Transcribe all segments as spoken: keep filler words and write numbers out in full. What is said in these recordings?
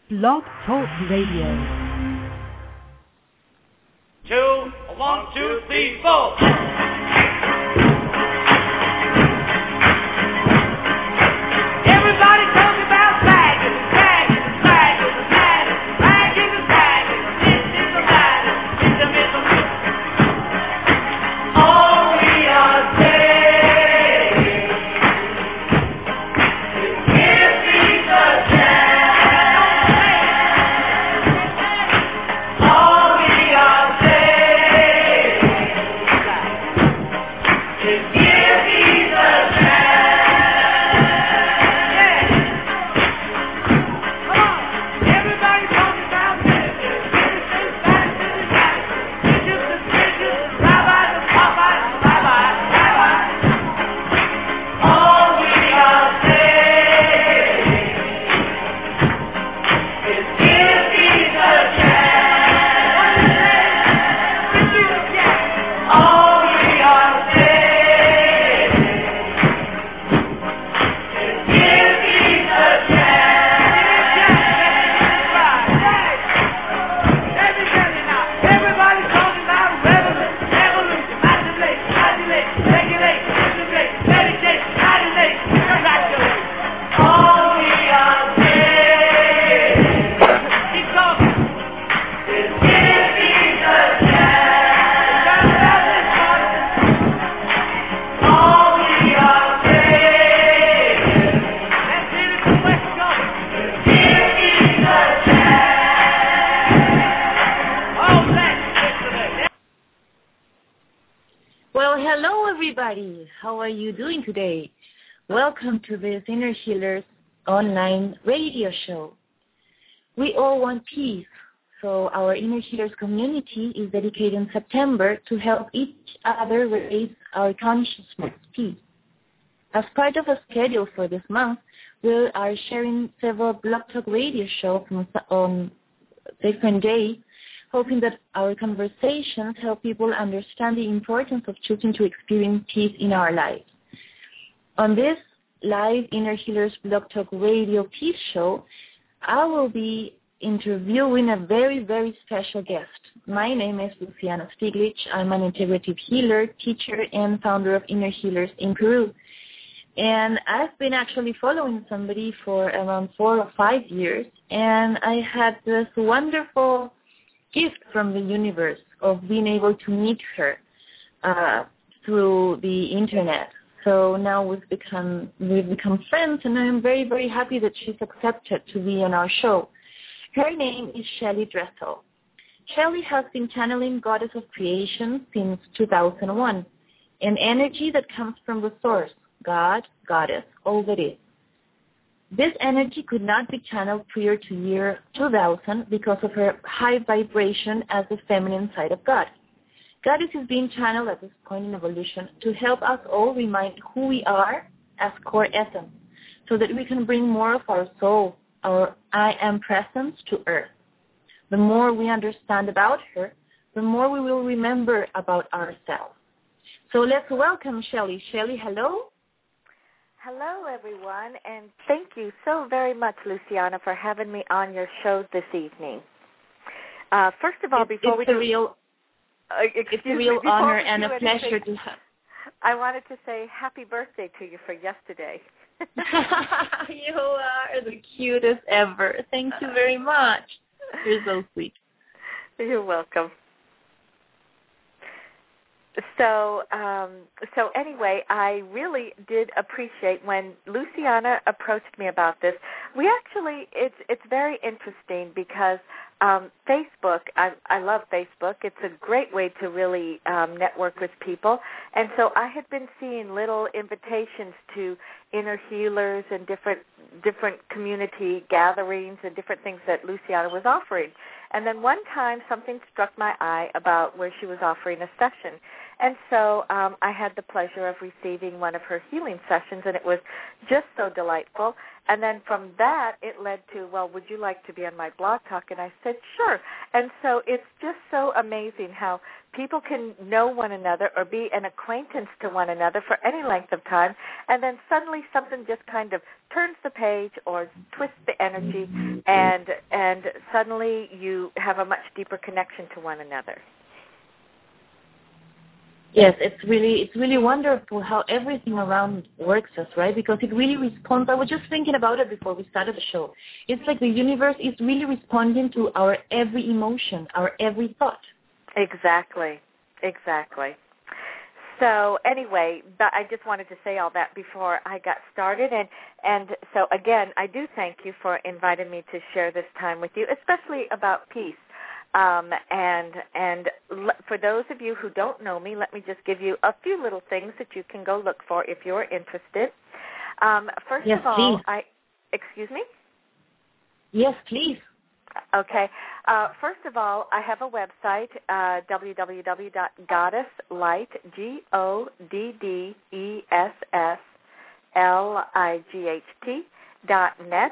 Blog Talk Radio. Two, one, two, three, four. Everybody talking about bagging, bagging, bagging, bagging, bagging, bagging. This is a bagging, it's a middle. All we are saying is give me the chance. All we are saying is give me the chance. Come on, everybody talking about business. Business, back to the back. Bitches to bitches, rabbis to Popeyes, bye-bye, bye-bye. All we are saying is give me the chance. Give me the chance. All we are saying is give me the chance. Everybody talking about revolution, revolution, modulate, modulate, regulate, integrate, meditate, modulate, congratulate. All we are saying, keep talking, is give me the chance. All we are saying, let's hear it from West Coast, is give me the chance. All that yesterday. Well, hello everybody. How are you doing today? Welcome to this Inner Healers online radio show. We all want peace, so our Inner Healers community is dedicated in September to help each other raise our consciousness peace. As part of a schedule for this month, we are sharing several Blog Talk radio shows on, on different days, hoping that our conversations help people understand the importance of choosing to experience peace in our lives. On this live Inner Healers Blog Talk Radio Peace Show, I will be interviewing a very, very special guest. My name is Luciana Stiglitz. I'm an integrative healer, teacher, and founder of Inner Healers in Peru. And I've been actually following somebody for around four or five years, and I had this wonderful gift from the universe of being able to meet her uh, through the internet. So now we've become we've become friends, and I'm very, very happy that she's accepted to be on our show. Her name is Shelley Dressel. Shelley has been channeling Goddess of Creation since two thousand one, an energy that comes from the source, God, Goddess, all that is. This energy could not be channeled prior to year two thousand because of her high vibration as the feminine side of God. Goddess is being channeled at this point in evolution to help us all remind who we are as core essence, so that we can bring more of our soul, our I am presence to earth. The more we understand about her, the more we will remember about ourselves. So let's welcome Shelley. Shelley, hello. Hello, everyone, and thank you so very much, Luciana, for having me on your show this evening. Uh, first of all, It's, before it's we a do, real, uh, it's a excuse real me, before honor we and do a pleasure anything, to have. I wanted to say happy birthday to you for yesterday. You are the cutest ever. Thank you very much. You're so sweet. You're welcome. So, um, so anyway, I really did appreciate when Luciana approached me about this. We actually, it's it's very interesting because um, Facebook, I, I love Facebook. It's a great way to really um, network with people. And so I had been seeing little invitations to inner healers and different different community gatherings and different things that Luciana was offering. And then one time something struck my eye about where she was offering a session. And so um, I had the pleasure of receiving one of her healing sessions, and it was just so delightful. And then from that, it led to, well, would you like to be on my blog talk? And I said, sure. And so it's just so amazing how people can know one another or be an acquaintance to one another for any length of time, and then suddenly something just kind of turns the page or twists the energy, and and suddenly you have a much deeper connection to one another. Yes, it's really it's really wonderful how everything around works us, right? Because it really responds. I was just thinking about it before we started the show. It's like the universe is really responding to our every emotion, our every thought. Exactly, exactly. So anyway, but I just wanted to say all that before I got started. And, and so, again, I do thank you for inviting me to share this time with you, especially about peace. Um, and and l- for those of you who don't know me, let me just give you a few little things that you can go look for if you're interested. Um, first yes, of all, please. I excuse me? Yes, please. Okay. Uh, first of all, I have a website, uh, w w w dot goddess light, G O D D E S S L I G H T dot net.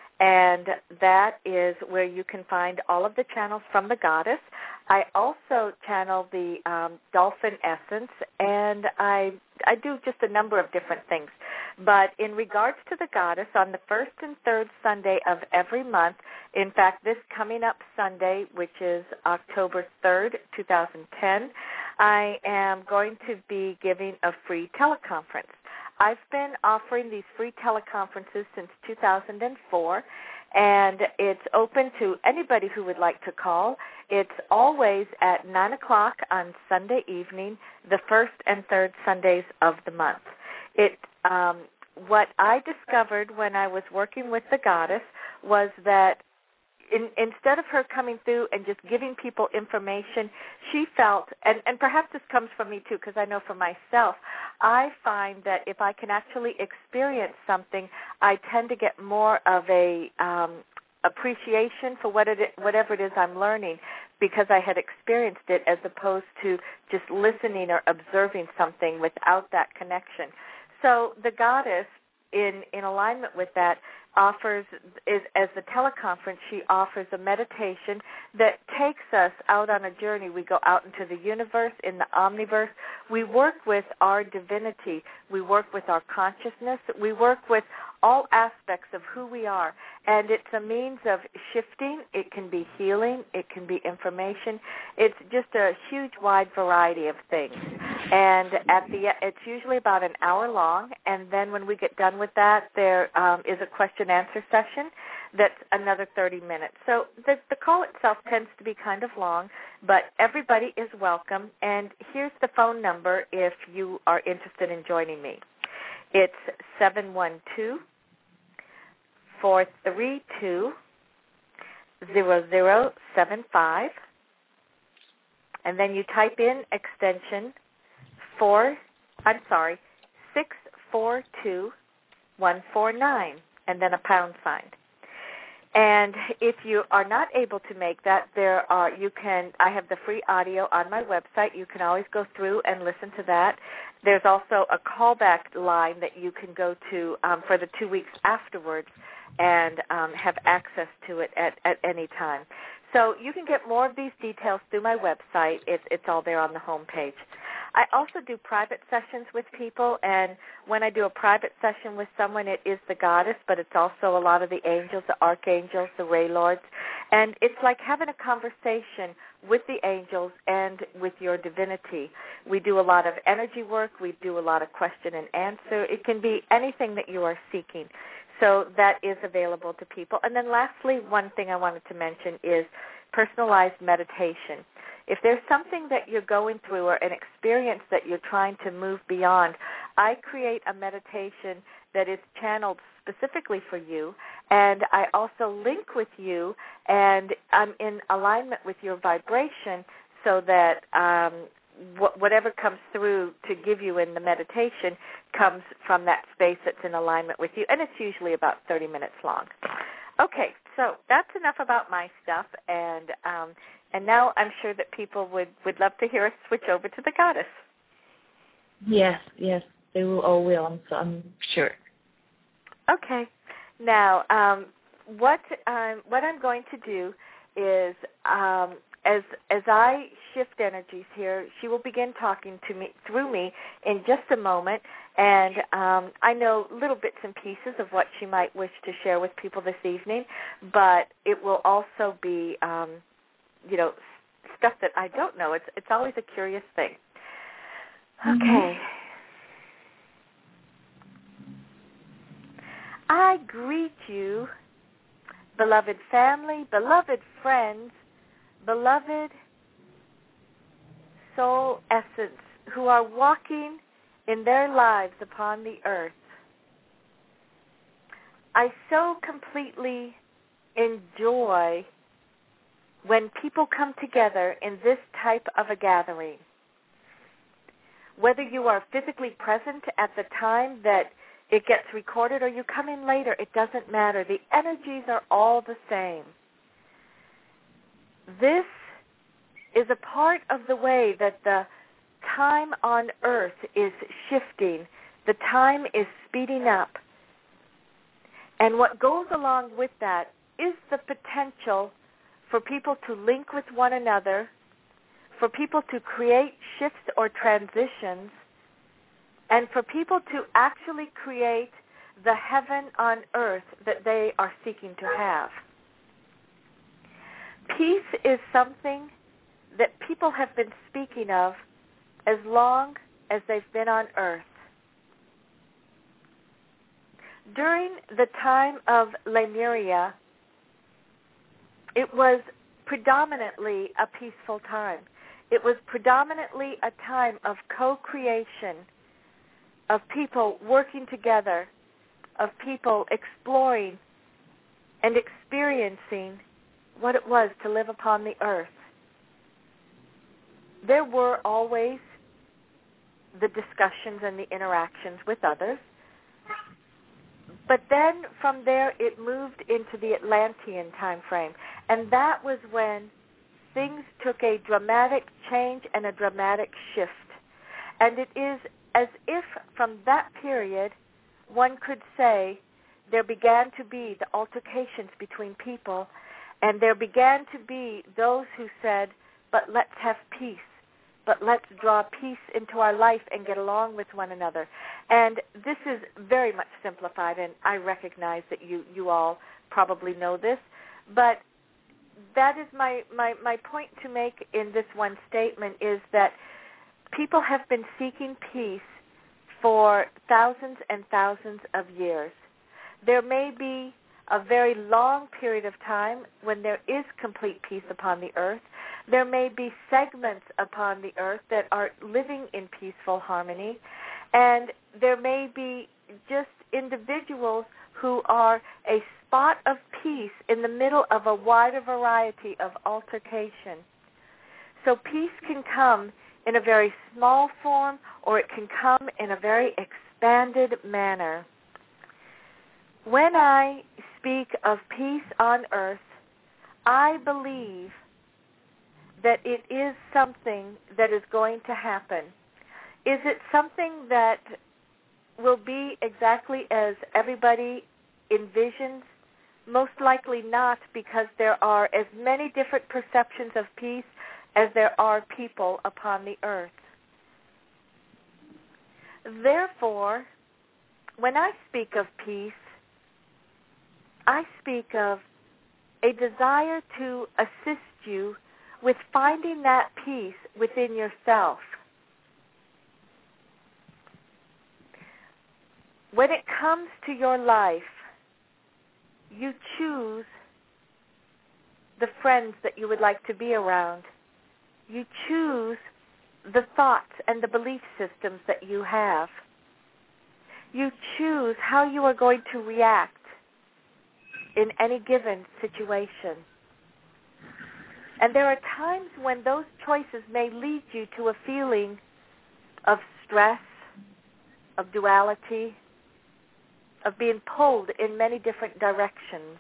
And that is where you can find all of the channels from the Goddess. I also channel the um, Dolphin Essence, and I I do just a number of different things. But in regards to the Goddess, on the first and third Sunday of every month, in fact, this coming up Sunday, which is October third, two thousand ten, I am going to be giving a free teleconference. I've been offering these free teleconferences since two thousand four, and it's open to anybody who would like to call. It's always at nine o'clock on Sunday evening, the first and third Sundays of the month. It um, what I discovered when I was working with the Goddess was that In, instead of her coming through and just giving people information, she felt, and, and perhaps this comes from me too, because I know for myself, I find that if I can actually experience something, I tend to get more of a um, appreciation for what it, whatever it is I'm learning, because I had experienced it, as opposed to just listening or observing something without that connection. So the Goddess, in, in alignment with that, offers, is as the teleconference, she offers a meditation that takes us out on a journey. We go out into the universe, in the omniverse. We work with our divinity. We work with our consciousness. We work with all aspects of who we are. And it's a means of shifting. It can be healing. It can be information. It's just a huge, wide variety of things. And at the it's usually about an hour long. And then when we get done with that, there um, is a question-answer session that's another thirty minutes. So the, the call itself tends to be kind of long, but everybody is welcome. And here's the phone number if you are interested in joining me. It's seven one two, four three two, zero zero seven five. And then you type in extension four, I'm sorry, six four two, one four nine, and then a pound sign. And if you are not able to make that, there are you can. I have the free audio on my website. You can always go through and listen to that. There's also a callback line that you can go to um, for the two weeks afterwards and um, have access to it at, at any time. So you can get more of these details through my website. It's, it's all there on the home page. I also do private sessions with people, and when I do a private session with someone, it is the Goddess, but it's also a lot of the angels, the archangels, the Ray Lords, and it's like having a conversation with the angels and with your divinity. We do a lot of energy work. We do a lot of question and answer. It can be anything that you are seeking. So that is available to people. And then lastly, one thing I wanted to mention is personalized meditation. If there's something that you're going through or an experience that you're trying to move beyond, I create a meditation that is channeled specifically for you, and I also link with you, and I'm in alignment with your vibration so that um, wh- whatever comes through to give you in the meditation comes from that space that's in alignment with you, and it's usually about thirty minutes long. Okay, so that's enough about my stuff, and um, and now I'm sure that people would, would love to hear us switch over to the Goddess. Yes, yes, they will all will, I'm, so I'm sure. Okay. Now, um, what um, what I'm going to do is um, as as I shift energies here, she will begin talking to me through me in just a moment, and um, I know little bits and pieces of what she might wish to share with people this evening, but it will also be, um, you know, stuff that I don't know. It's it's always a curious thing. Okay. Mm-hmm. I greet you, beloved family, beloved friends, beloved soul essence who are walking in their lives upon the earth. I so completely enjoy when people come together in this type of a gathering. Whether you are physically present at the time that it gets recorded or you come in later, it doesn't matter. The energies are all the same. This is a part of the way that the time on earth is shifting. The time is speeding up. And what goes along with that is the potential for people to link with one another, for people to create shifts or transitions, and for people to actually create the heaven on earth that they are seeking to have. Peace is something that people have been speaking of as long as they've been on earth. During the time of Lemuria, it was predominantly a peaceful time. It was predominantly a time of co-creation, of people working together, of people exploring and experiencing what it was to live upon the earth. There were always the discussions and the interactions with others, but then from there it moved into the Atlantean time frame, and that was when things took a dramatic change and a dramatic shift. And it is as if from that period, one could say there began to be the altercations between people, and there began to be those who said, but let's have peace, but let's draw peace into our life and get along with one another. And this is very much simplified, and I recognize that you, you all probably know this, but that is my, my, my point to make in this one statement is that people have been seeking peace for thousands and thousands of years. There may be a very long period of time when there is complete peace upon the earth. There may be segments upon the earth that are living in peaceful harmony, and there may be just individuals who are a spot of peace in the middle of a wider variety of altercation. So peace can come in a very small form, or it can come in a very expanded manner. When I speak of peace on earth, I believe that it is something that is going to happen. Is it something that will be exactly as everybody envisions? Most likely not, because there are as many different perceptions of peace as there are people upon the earth. Therefore, when I speak of peace, I speak of a desire to assist you with finding that peace within yourself. When it comes to your life, you choose the friends that you would like to be around. You choose the thoughts and the belief systems that you have. You choose how you are going to react in any given situation. And there are times when those choices may lead you to a feeling of stress, of duality, of being pulled in many different directions.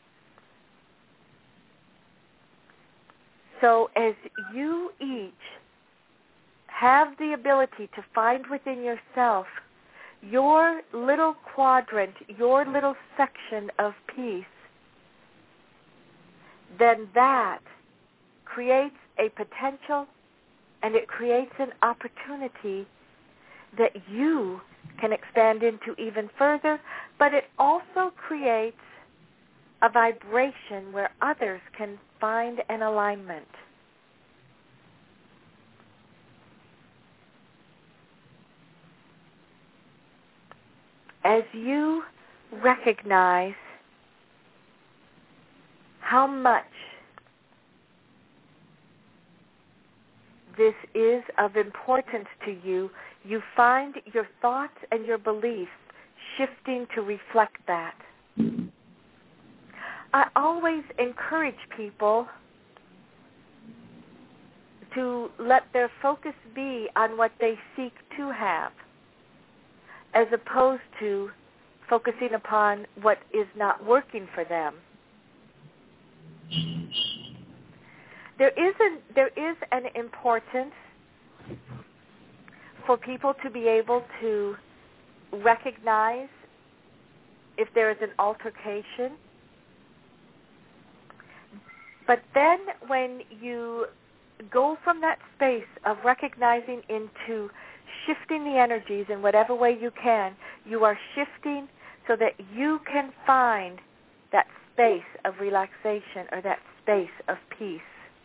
So as you each have the ability to find within yourself your little quadrant, your little section of peace, then that creates a potential and it creates an opportunity that you can expand into even further, but it also creates a vibration where others can find an alignment. As you recognize how much this is of importance to you, you find your thoughts and your beliefs shifting to reflect that. I always encourage people to let their focus be on what they seek to have, as opposed to focusing upon what is not working for them. There is an, there is an importance for people to be able to recognize if there is an altercation. But then when you go from that space of recognizing into shifting the energies in whatever way you can, you are shifting so that you can find that space of relaxation or that space of peace.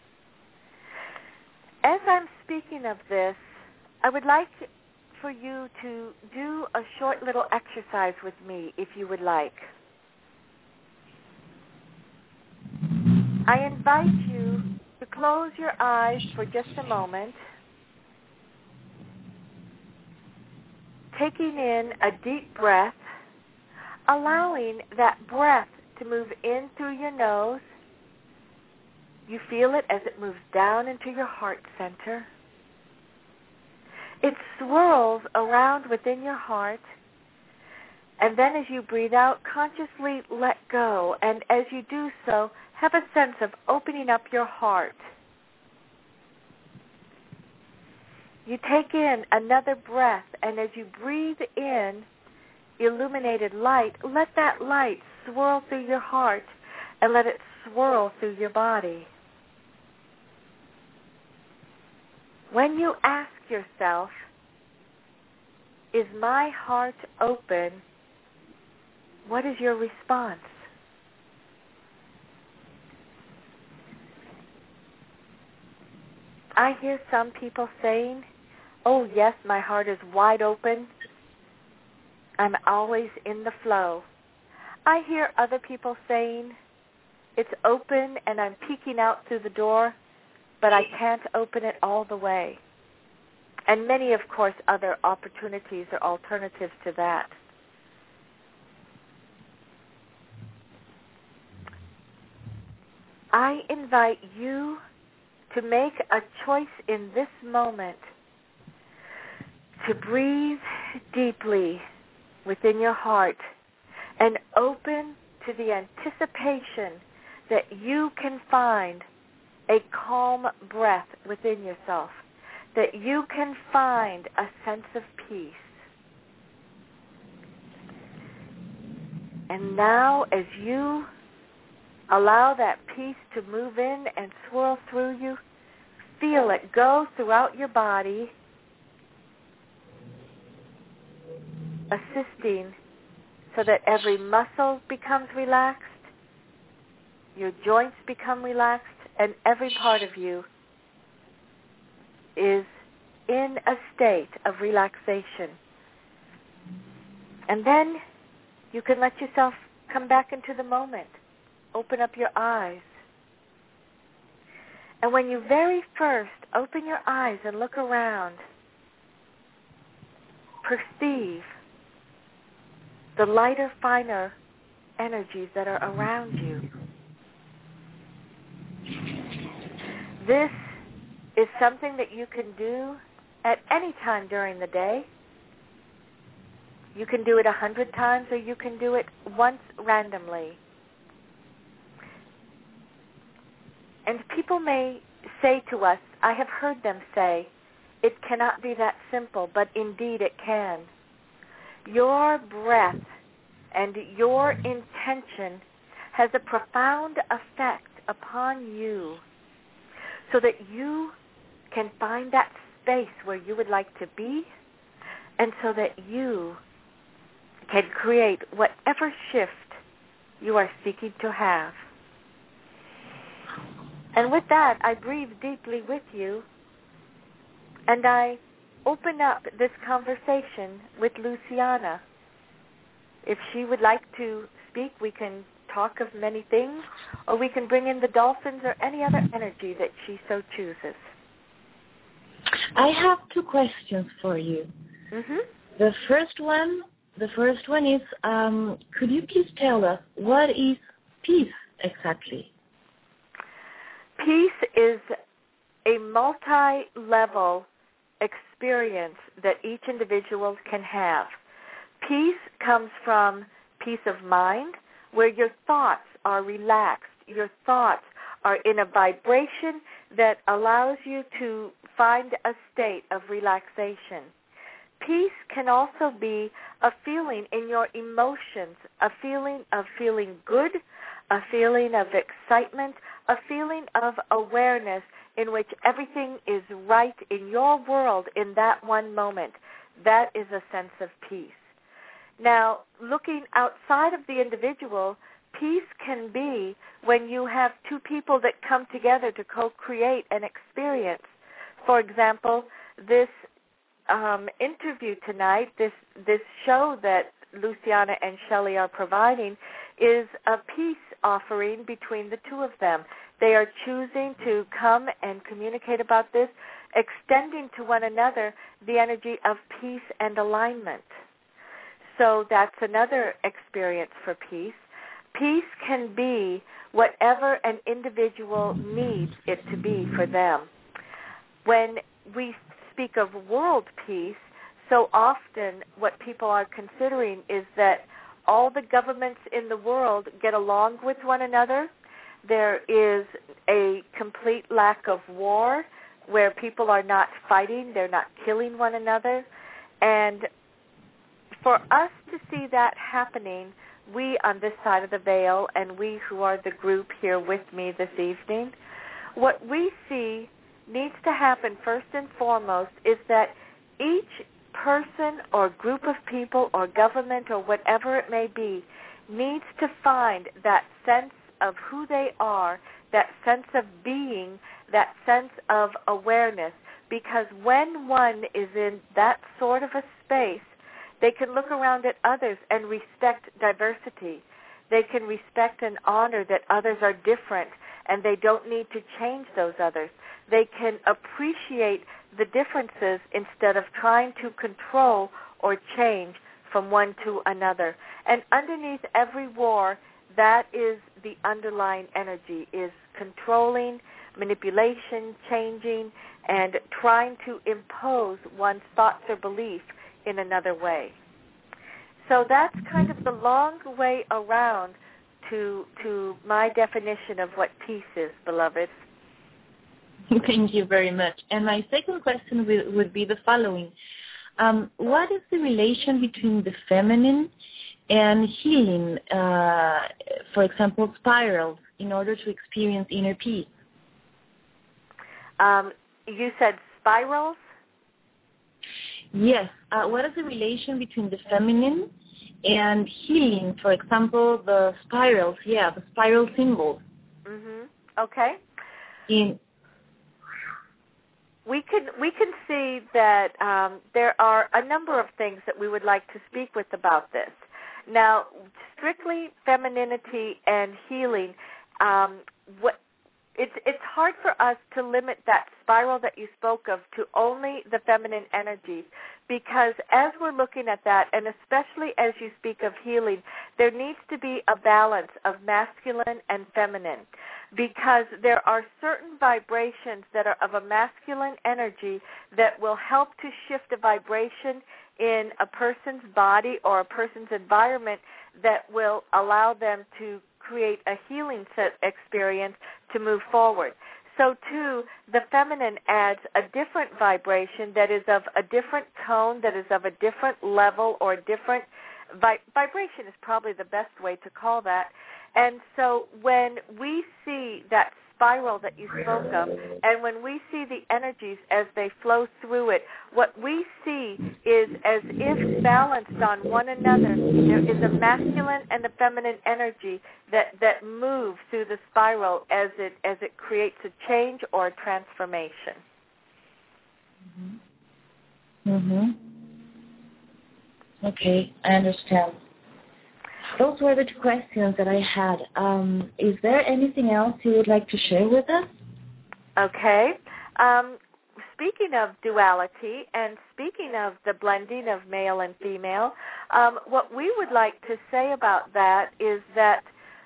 As I'm speaking of this, I would like for you to do a short little exercise with me, if you would like. I invite you to close your eyes for just a moment, taking in a deep breath, allowing that breath to move in through your nose. You feel it as it moves down into your heart center. It swirls around within your heart, and then as you breathe out, consciously let go, and as you do so, have a sense of opening up your heart. You take in another breath, and as you breathe in illuminated light, let that light swirl through your heart and let it swirl through your body. When you ask yourself, is my heart open? What is your response? I hear some people saying, oh yes, my heart is wide open. I'm always in the flow. I hear other people saying, it's open and I'm peeking out through the door, but I can't open it all the way. And many, of course, other opportunities or alternatives to that. I invite you to make a choice in this moment to breathe deeply within your heart and open to the anticipation that you can find a calm breath within yourself, that you can find a sense of peace. And now as you allow that peace to move in and swirl through you, feel it go throughout your body, assisting so that every muscle becomes relaxed, your joints become relaxed, and every part of you is in a state of relaxation. And then you can let yourself come back into the moment. Open up your eyes. And when you very first open your eyes and look around, perceive the lighter, finer energies that are around you. This is something that you can do at any time during the day. You can do it a hundred times, or you can do it once randomly. And people may say to us, I have heard them say, it cannot be that simple, but indeed it can. Your breath and your intention has a profound effect upon you. so that you can find that space where you would like to be, and so that you can create whatever shift you are seeking to have. And with that, I breathe deeply with you, and I open up this conversation with Luciana. If she would like to speak, we can talk of many things, or we can bring in the dolphins or any other energy that she so chooses. I have two questions for you. Mm-hmm. The first one, the first one is, um, could you please tell us what is peace exactly? Peace is a multi-level experience that each individual can have. Peace comes from peace of mind, where your thoughts are relaxed. Your thoughts are in a vibration that allows you to find a state of relaxation. Peace can also be a feeling in your emotions, a feeling of feeling good, a feeling of excitement, a feeling of awareness in which everything is right in your world in that one moment. That is a sense of peace. Now, looking outside of the individual, peace can be when you have two people that come together to co-create an experience. For example, this um, interview tonight, this this show that Luciana and Shelley are providing, is a peace offering between the two of them. They are choosing to come and communicate about this, extending to one another the energy of peace and alignment. So that's another experience for peace. Peace can be whatever an individual needs it to be for them. When we speak of world peace, so often what people are considering is that all the governments in the world get along with one another. There is a complete lack of war where people are not fighting, they're not killing one another. And for us to see that happening, we on this side of the veil and we who are the group here with me this evening, what we see needs to happen first and foremost is that each person or group of people or government or whatever it may be needs to find that sense of who they are, that sense of being, that sense of awareness, because when one is in that sort of a space, they can look around at others and respect diversity. They can respect and honor that others are different and they don't need to change those others. They can appreciate the differences instead of trying to control or change from one to another. And underneath every war, that is the underlying energy, is controlling, manipulation, changing, and trying to impose one's thoughts or beliefs in another way. So that's kind of the long way around to to my definition of what peace is, beloved. Thank you very much. And my second question would, would be the following. Um, what is the relation between the feminine and healing, uh, for example, spirals, in order to experience inner peace? Um, you said spirals? Yes. Uh, what is the relation between the feminine and healing? For example, the spirals. Yeah, the spiral symbols. Mhm. Okay. In we can we can see that um, there are a number of things that we would like to speak with about this. Now, strictly femininity and healing. Um, what It's it's hard for us to limit that spiral that you spoke of to only the feminine energies, because as we're looking at that, and especially as you speak of healing, there needs to be a balance of masculine and feminine, because there are certain vibrations that are of a masculine energy that will help to shift a vibration in a person's body or a person's environment that will allow them to create a healing set experience to move forward. So, too, the feminine adds a different vibration that is of a different tone, that is of a different level or different vi- vibration is probably the best way to call that. And so when we see that spiral that you spoke of. And when we see the energies as they flow through it, what we see is as if balanced on one another. There is a masculine and a feminine energy that, that move through the spiral as it as it creates a change or a transformation. Mm-hmm. Mm-hmm. Okay, I understand. Those were the two questions that I had. Um, is there anything else you would like to share with us? Okay. Um, speaking of duality and speaking of the blending of male and female, um, what we would like to say about that is that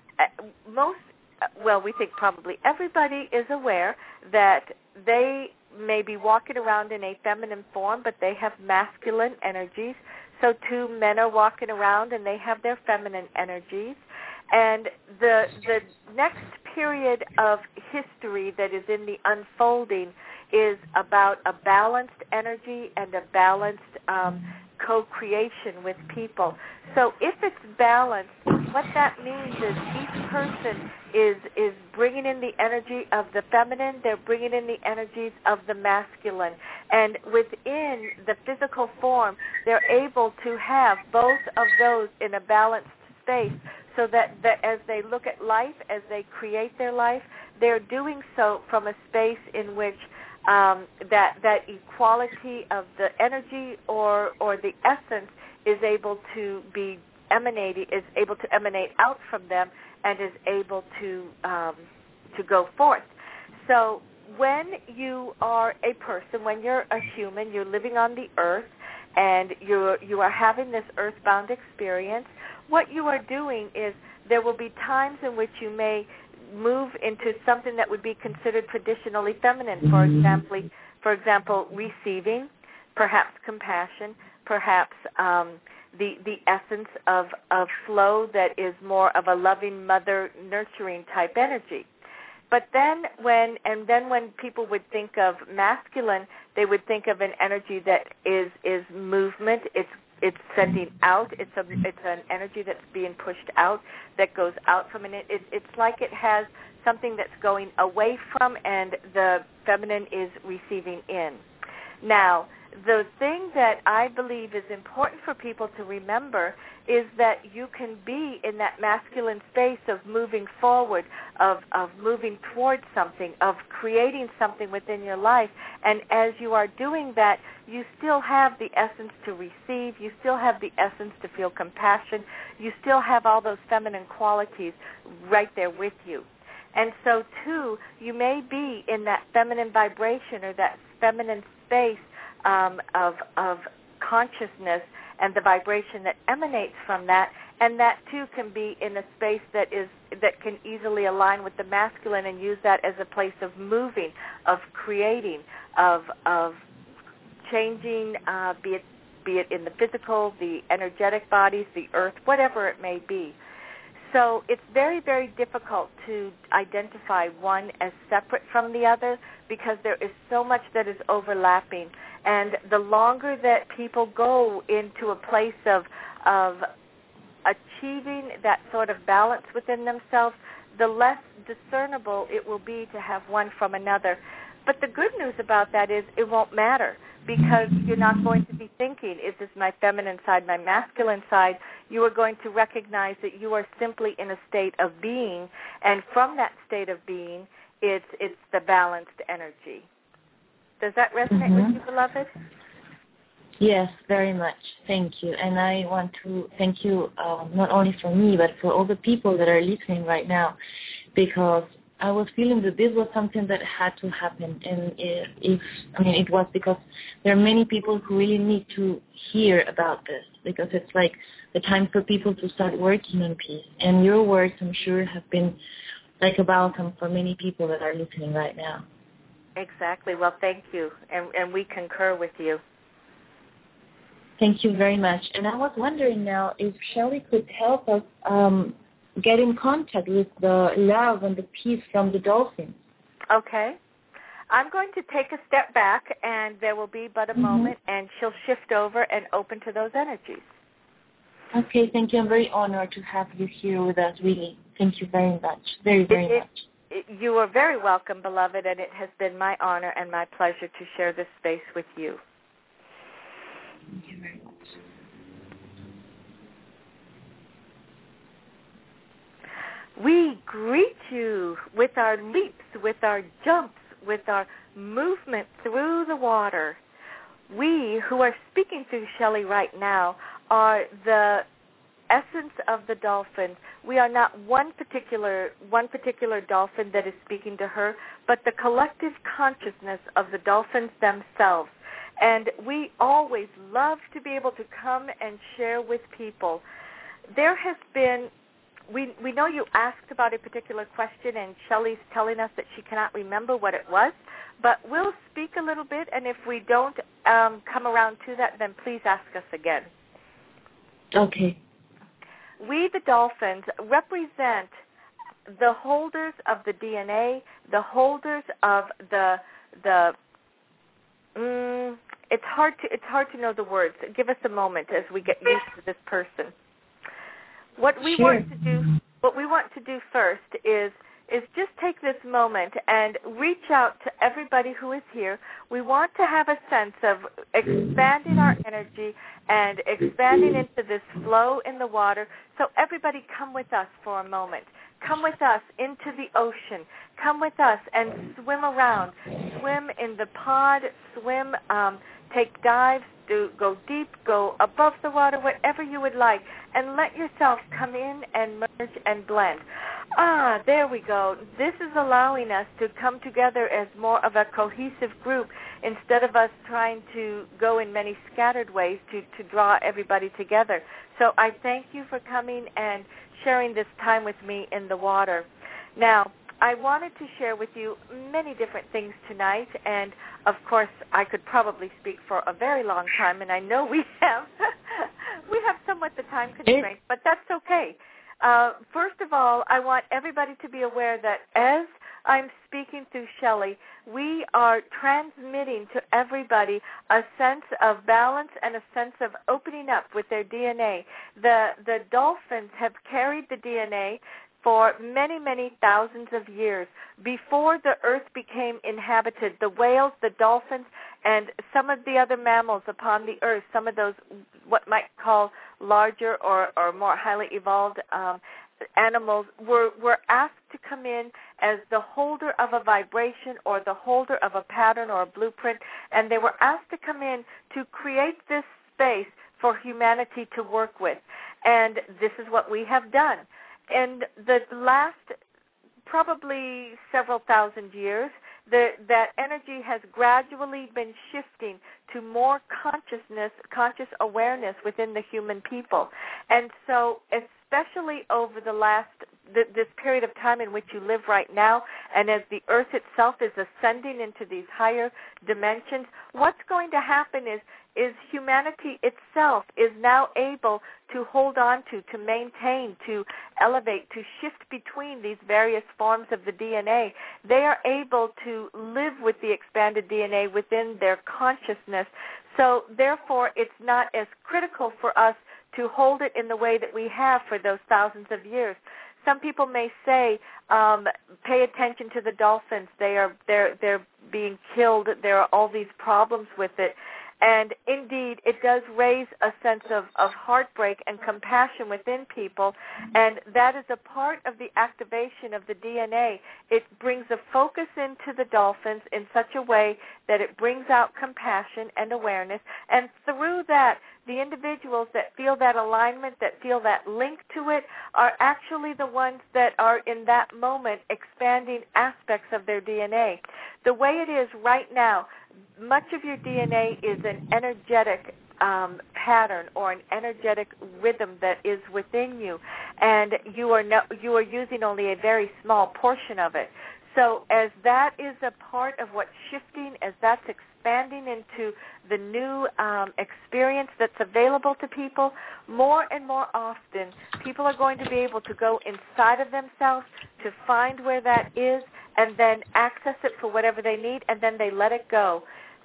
most, well, we think probably everybody is aware that they may be walking around in a feminine form, but they have masculine energies. So too, men are walking around and they have their feminine energies. And the the next period of history that is in the unfolding is about a balanced energy and a balanced um, co-creation with people. So if it's balanced, what that means is each person is is bringing in the energy of the feminine, they're bringing in the energies of the masculine. And within the physical form, they're able to have both of those in a balanced space so that, that as they look at life, as they create their life, they're doing so from a space in which um, that that equality of the energy or or the essence is able to be emanating, is able to emanate out from them and is able to um, to go forth. So when you are a person, when you're a human, you're living on the earth and you're, you are having this earthbound experience, what you are doing is there will be times in which you may move into something that would be considered traditionally feminine, for example, for example, receiving, perhaps compassion, perhaps um, the the essence of, of flow that is more of a loving mother nurturing type energy. But then when and then when people would think of masculine, they would think of an energy that is is movement. It's it's sending out. It's a it's an energy that's being pushed out, that goes out from it. it. It's like it has something that's going away from, and the feminine is receiving in. Now, the thing that I believe is important for people to remember is that you can be in that masculine space of moving forward, of, of moving towards something, of creating something within your life. And as you are doing that, you still have the essence to receive. You still have the essence to feel compassion. You still have all those feminine qualities right there with you. And so, too, you may be in that feminine vibration or that feminine space Um, of, of consciousness and the vibration that emanates from that, and that too can be in a space that is that can easily align with the masculine and use that as a place of moving, of creating, of of changing, uh, be it be it in the physical, the energetic bodies, the earth, whatever it may be. So it's very, very difficult to identify one as separate from the other because there is so much that is overlapping. And the longer that people go into a place of of achieving that sort of balance within themselves, the less discernible it will be to have one from another. But the good news about that is it won't matter because you're not going to be thinking, is this my feminine side, my masculine side? You are going to recognize that you are simply in a state of being, and from that state of being, it's it's the balanced energy. Does that resonate mm-hmm. with you, beloved? Yes, very much. Thank you. And I want to thank you uh, not only for me, but for all the people that are listening right now, because I was feeling that this was something that had to happen. And if, if I mean, it was because there are many people who really need to hear about this, because it's like the time for people to start working on peace. And your words, I'm sure, have been like a balsam for many people that are listening right now. Exactly. Well, thank you, and, and we concur with you. Thank you very much. And I was wondering now if Shelley could help us um, get in contact with the love and the peace from the dolphins. Okay. I'm going to take a step back, and there will be but a mm-hmm. moment, and she'll shift over and open to those energies. Okay, thank you. I'm very honored to have you here with us, really. Thank you very much. Very, very it, much. you are very welcome, beloved, and it has been my honor and my pleasure to share this space with you. Thank you very much. We greet you with our leaps, with our jumps, with our movement through the water. We who are speaking through Shelley right now are the essence of the dolphin. We are not one particular one particular dolphin that is speaking to her, but the collective consciousness of the dolphins themselves. And we always love to be able to come and share with people. There has been, we we know you asked about a particular question, and Shelley's telling us that she cannot remember what it was, but we'll speak a little bit, and if we don't um, come around to that, then please ask us again. Okay. We, the dolphins, represent the holders of the D N A, the holders of the the. Mm, it's hard to it's hard to know the words. Give us a moment as we get used to this person. What we Sure. want to do, what we want to do first is is just take this moment and reach out to everybody who is here. We want to have a sense of expanding our energy and expanding into this flow in the water. So everybody come with us for a moment. Come with us into the ocean. Come with us and swim around. Swim in the pod, swim, um, take dives, do, go deep, go above the water, whatever you would like, and let yourself come in and merge and blend. Ah, there we go. This is allowing us to come together as more of a cohesive group instead of us trying to go in many scattered ways to, to draw everybody together. So I thank you for coming and sharing this time with me in the water. Now, I wanted to share with you many different things tonight, and of course I could probably speak for a very long time, and I know we have we have somewhat the time constraint, but that's okay. Uh, first of all, I want everybody to be aware that as I'm speaking through Shelley, we are transmitting to everybody a sense of balance and a sense of opening up with their D N A. The the dolphins have carried the D N A for many, many thousands of years. Before the earth became inhabited, the whales, the dolphins, and some of the other mammals upon the earth, some of those what might call larger or, or more highly evolved um, animals, were, were asked to come in as the holder of a vibration or the holder of a pattern or a blueprint, and they were asked to come in to create this space for humanity to work with. And this is what we have done. In the last probably several thousand years, the, that energy has gradually been shifting to more consciousness, conscious awareness within the human people. And so especially over the last, th- this period of time in which you live right now, and as the earth itself is ascending into these higher dimensions, what's going to happen is is humanity itself is now able to hold on to, to maintain, to elevate, to shift between these various forms of the D N A. They are able to live with the expanded D N A within their consciousness. So therefore, it's not as critical for us to hold it in the way that we have for those thousands of years. Some people may say, um, pay attention to the dolphins. They are they're they're being killed. There are all these problems with it. And indeed, it does raise a sense of, of heartbreak and compassion within people, and that is a part of the activation of the D N A. It brings a focus into the dolphins in such a way that it brings out compassion and awareness, and through that, the individuals that feel that alignment, that feel that link to it, are actually the ones that are in that moment expanding aspects of their D N A. The way it is right now, much of your D N A is an energetic um, pattern or an energetic rhythm that is within you, and you are no, you are using only a very small portion of it. So as that is a part of what's shifting, as that's expanding into the new um, experience that's available to people, more and more often people are going to be able to go inside of themselves to find where that is and then access it for whatever they need, and then they let it go.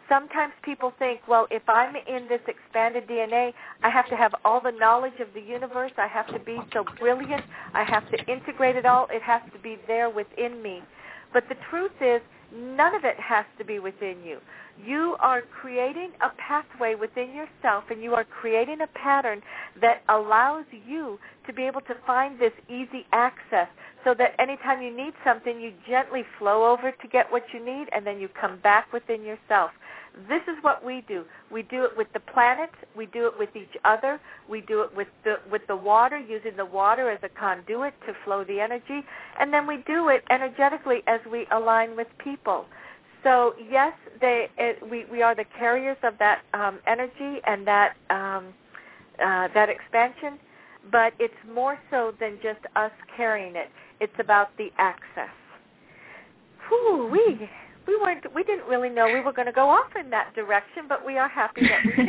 Sometimes people think, well, if I'm in this expanded D N A, I have to have all the knowledge of the universe. I have to be so brilliant. I have to integrate it all. It has to be there within me. But the truth is, none of it has to be within you. You are creating a pathway within yourself, and you are creating a pattern that allows you to be able to find this easy access, so that anytime you need something, you gently flow over to get what you need, and then you come back within yourself. This is what we do. We do it with the planet. We do it with each other. We do it with the with the water, using the water as a conduit to flow the energy. And then we do it energetically as we align with people. So, yes, they, it, we, we are the carriers of that um, energy and that um, uh, that expansion, but it's more so than just us carrying it. It's about the access. Whew, we... We weren't. We didn't really know we were going to go off in that direction, but we are happy that we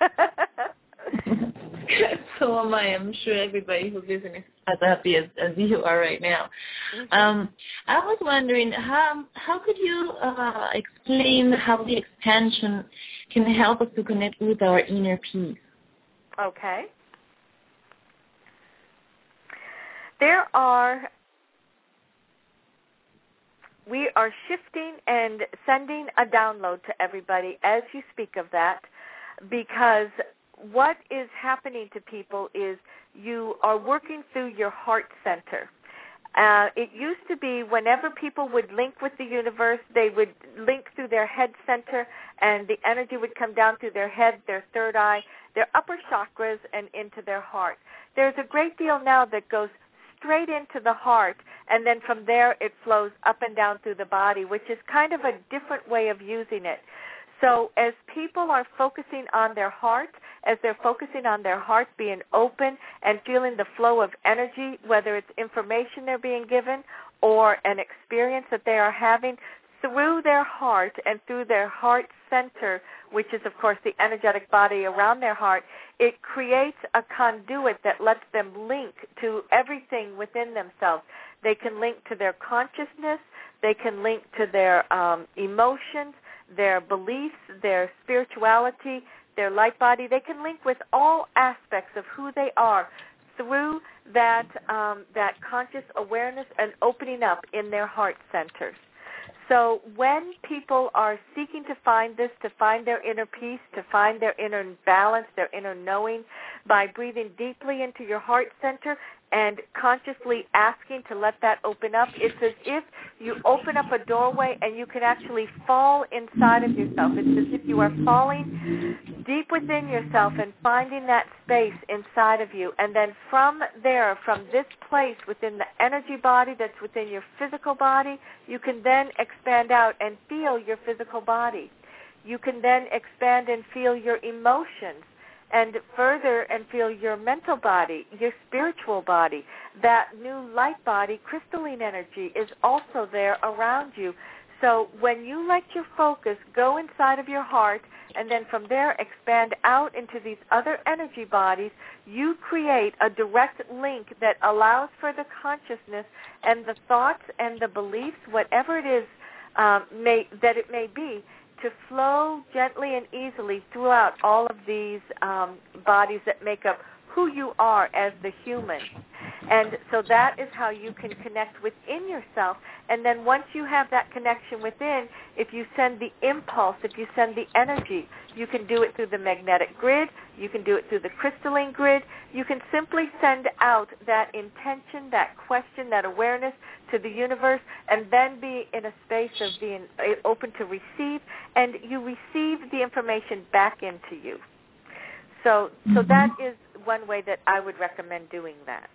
did. So am I. I'm sure everybody who's listening is as happy as, as you are right now. Mm-hmm. Um, I was wondering, how how could you uh, explain how the expansion can help us to connect with our inner peace? Okay. There are. We are shifting and sending a download to everybody as you speak of that, because what is happening to people is you are working through your heart center. Uh, it used to be whenever people would link with the universe, they would link through their head center, and the energy would come down through their head, their third eye, their upper chakras, and into their heart. There's a great deal now that goes straight into the heart, and then from there it flows up and down through the body, which is kind of a different way of using it. So as people are focusing on their heart, as they're focusing on their heart being open and feeling the flow of energy, whether it's information they're being given or an experience that they are having, through their heart and through their heart center, which is, of course, the energetic body around their heart, it creates a conduit that lets them link to everything within themselves. They can link to their consciousness. They can link to their um, emotions, their beliefs, their spirituality, their light body. They can link with all aspects of who they are through that um, that conscious awareness and opening up in their heart centers. So when people are seeking to find this, to find their inner peace, to find their inner balance, their inner knowing, by breathing deeply into your heart center and consciously asking to let that open up, it's as if you open up a doorway and you can actually fall inside of yourself. It's as if you are falling deep within yourself and finding that space inside of you. And then from there, from this place within the energy body that's within your physical body, you can then expand out and feel your physical body. You can then expand and feel your emotions, and further and feel your mental body, your spiritual body. That new light body, crystalline energy, is also there around you. So when you let your focus go inside of your heart and then from there expand out into these other energy bodies, you create a direct link that allows for the consciousness and the thoughts and the beliefs, whatever it is um, may, that it may be, to flow gently and easily throughout all of these um, bodies that make up who you are as the human. And so that is how you can connect within yourself. And then once you have that connection within, if you send the impulse, if you send the energy, you can do it through the magnetic grid, you can do it through the crystalline grid, you can simply send out that intention, that question, that awareness to the universe, and then be in a space of being open to receive, and you receive the information back into you. So, so that is one way that I would recommend doing that.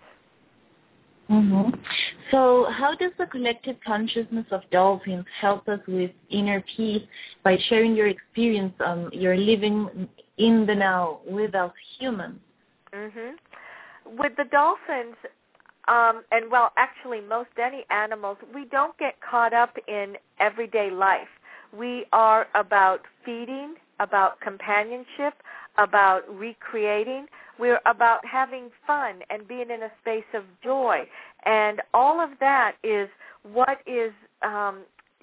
Mm-hmm. So how does the collective consciousness of dolphins help us with inner peace by sharing your experience? Um, you're living in the now with us humans. Mm-hmm. With the dolphins, um, and well, actually most any animals, we don't get caught up in everyday life. We are about feeding, about companionship, about recreating. We're about having fun and being in a space of joy. And all of that is what is um,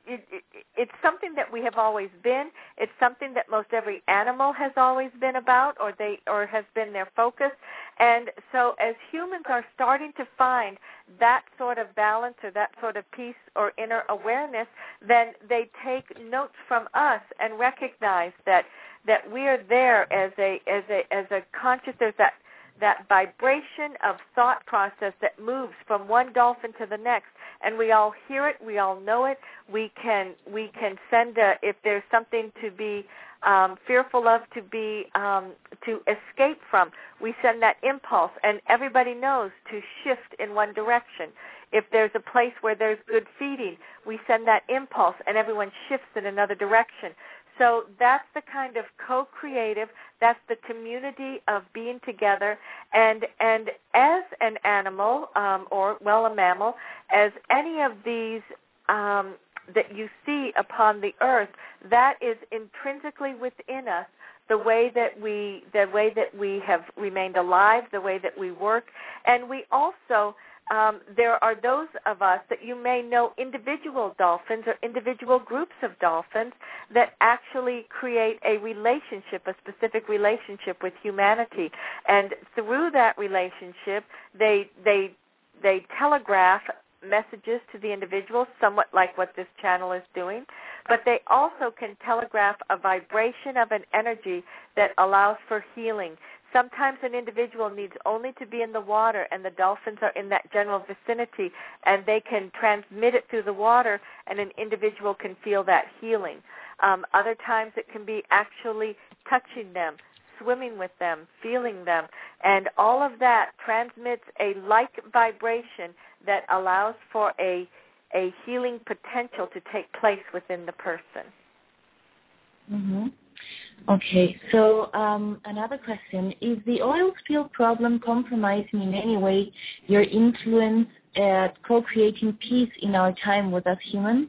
it, it, it's something that we have always been. It's something that most every animal has always been about, or they or has been their focus. And so as humans are starting to find that sort of balance or that sort of peace or inner awareness, then they take notes from us and recognize that that we are there as a as a as a conscious. There's that that vibration of thought process that moves from one dolphin to the next, and we all hear it, we all know it. We can we can send a, if there's something to be um, fearful of, to be um, to escape from, we send that impulse, and everybody knows to shift in one direction. If there's a place where there's good feeding, we send that impulse, and everyone shifts in another direction. So that's the kind of co-creative, that's the community of being together. And and as an animal, um, or, well, a mammal, as any of these um, that you see upon the earth, that is intrinsically within us, the way that we the way that we have remained alive, the way that we work. And we also... Um, there are those of us that you may know, individual dolphins or individual groups of dolphins that actually create a relationship, a specific relationship with humanity. And through that relationship, they they they telegraph messages to the individual, somewhat like what this channel is doing, but they also can telegraph a vibration of an energy that allows for healing. Sometimes an individual needs only to be in the water, and the dolphins are in that general vicinity, and they can transmit it through the water, and an individual can feel that healing. Um, other times it can be actually touching them, swimming with them, feeling them, and all of that transmits a like vibration that allows for a, a healing potential to take place within the person. Mm-hmm. Okay, so um, another question. Is the oil spill problem compromising in any way your influence at co-creating peace in our time with us humans?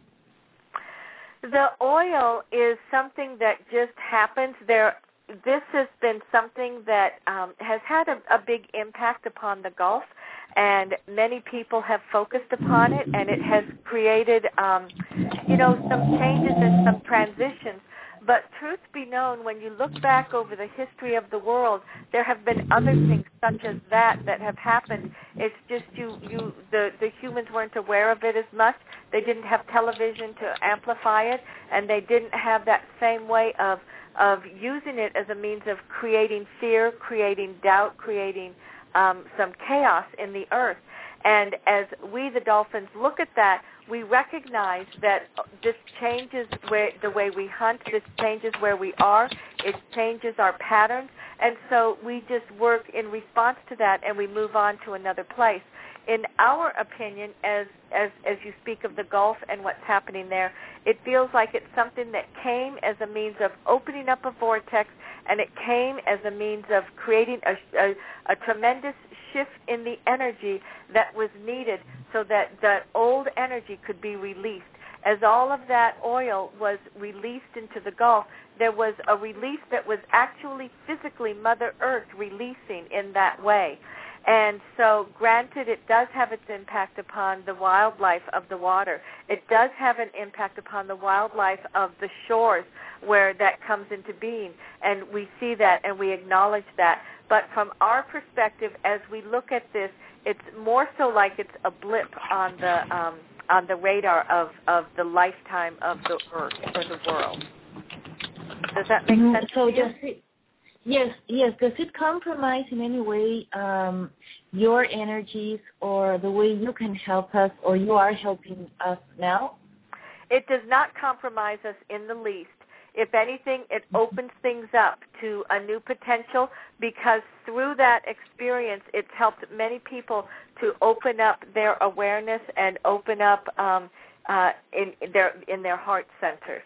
The oil is something that just happens. There, this has been something that um, has had a, a big impact upon the Gulf, and many people have focused upon it, and it has created, um, you know, some changes and some transitions. But truth be known, when you look back over the history of the world, there have been other things such as that that have happened. It's just you, you, the, the humans weren't aware of it as much. They didn't have television to amplify it, and they didn't have that same way of of using it as a means of creating fear, creating doubt, creating um, some chaos in the earth. And as we, the dolphins, look at that, we recognize that this changes where, the way we hunt, this changes where we are, it changes our patterns, and so we just work in response to that, and we move on to another place. In our opinion, as, as, as you speak of the Gulf and what's happening there, it feels like it's something that came as a means of opening up a vortex, and it came as a means of creating a, a, a tremendous shift in the energy that was needed so that that old energy could be released. As all of that oil was released into the Gulf, there was a release that was actually physically Mother Earth releasing in that way. And so, granted, it does have its impact upon the wildlife of the water. It does have an impact upon the wildlife of the shores where that comes into being. And we see that and we acknowledge that. But from our perspective, as we look at this, it's more so like it's a blip on the um, on the radar of, of the lifetime of the earth or the world. Does that make sense? So to you? does it, yes, yes. Does it compromise in any way um, your energies or the way you can help us or you are helping us now? It does not compromise us in the least. If anything, it opens things up to a new potential because through that experience, it's helped many people to open up their awareness and open up um, uh, in, in their in their heart centers.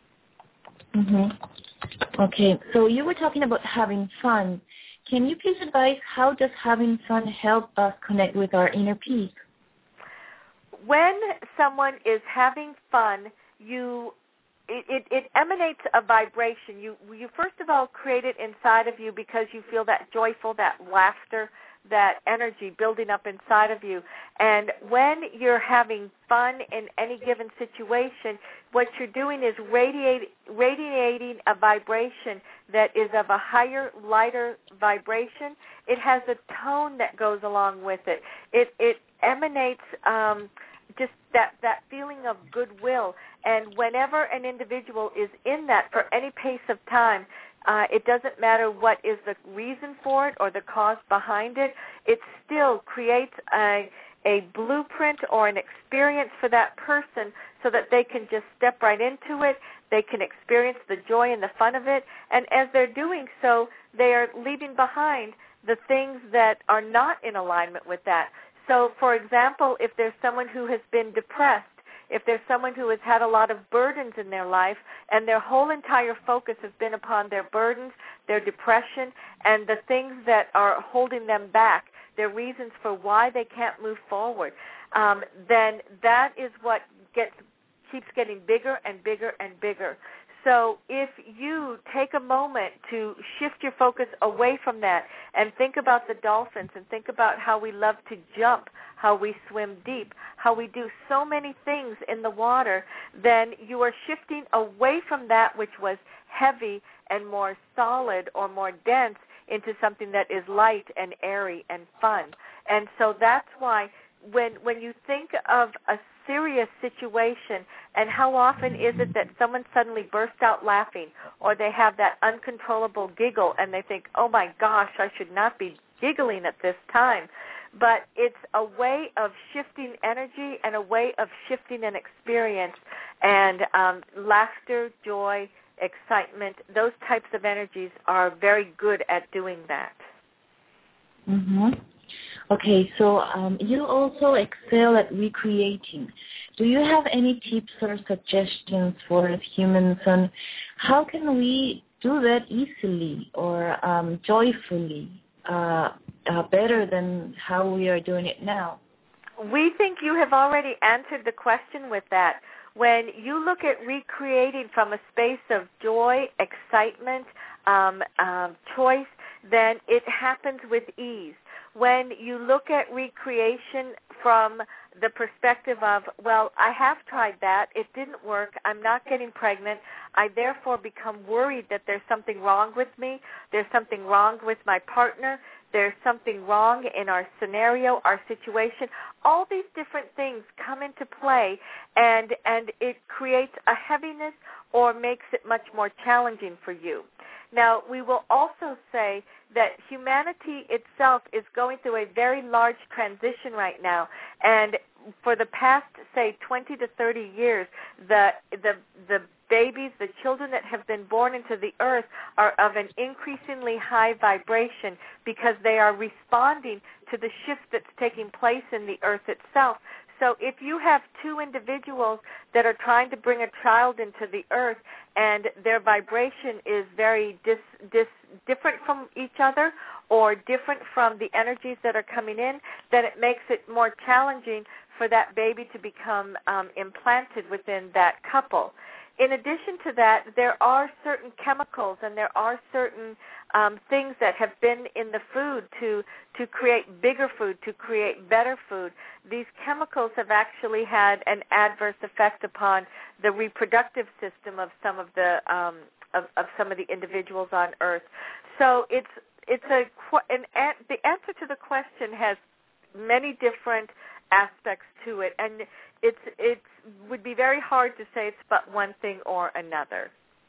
Mm-hmm. Okay, so you were talking about having fun. Can you please advise how does having fun help us connect with our inner peace? When someone is having fun, you It, it, it emanates a vibration. You, you first of all create it inside of you because you feel that joyful, that laughter, that energy building up inside of you. And when you're having fun in any given situation, what you're doing is radiate, radiating a vibration that is of a higher, lighter vibration. It has a tone that goes along with it. It, it emanates um, just that, that feeling of goodwill. And whenever an individual is in that for any pace of time, Uh, it doesn't matter what is the reason for it or the cause behind it. It still creates a, a blueprint or an experience for that person so that they can just step right into it. They can experience the joy and the fun of it. And as they're doing so, they are leaving behind the things that are not in alignment with that. So, for example, if there's someone who has been depressed, if there's someone who has had a lot of burdens in their life and their whole entire focus has been upon their burdens, their depression, and the things that are holding them back, their reasons for why they can't move forward, um, then that is what gets keeps getting bigger and bigger and bigger. So if you take a moment to shift your focus away from that and think about the dolphins and think about how we love to jump, how we swim deep, how we do so many things in the water, then you are shifting away from that which was heavy and more solid or more dense into something that is light and airy and fun. And so that's why when when you think of a serious situation, and how often is it that someone suddenly bursts out laughing, or they have that uncontrollable giggle and they think, oh my gosh, I should not be giggling at this time. But it's a way of shifting energy and a way of shifting an experience, and um, laughter, joy, excitement, those types of energies are very good at doing that. Mm-hmm. Okay, so um, you also excel at recreating. Do you have any tips or suggestions for us humans on how can we do that easily or um, joyfully, uh, uh, better than how we are doing it now? We think you have already answered the question with that. When you look at recreating from a space of joy, excitement, um, um, choice, then it happens with ease. When you look at recreation from the perspective of, well, I have tried that, it didn't work, I'm not getting pregnant, I therefore become worried that there's something wrong with me, there's something wrong with my partner, there's something wrong in our scenario, our situation. All these different things come into play, and, and it creates a heaviness or makes it much more challenging for you. Now, we will also say that humanity itself is going through a very large transition right now, and for the past, say, twenty to thirty years, the the the babies, the children that have been born into the earth are of an increasingly high vibration because they are responding to the shift that's taking place in the earth itself. So if you have two individuals that are trying to bring a child into the earth and their vibration is very dis, dis, different from each other or different from the energies that are coming in, then it makes it more challenging for that baby to become um, implanted within that couple. In addition to that, there are certain chemicals and there are certain um, things that have been in the food to, to create bigger food, to create better food. These chemicals have actually had an adverse effect upon the reproductive system of some of the um, of, of some of the individuals on Earth. So it's it's a an, the answer to the question has many different aspects to it, and it's it would be very hard to say it's but one thing or another.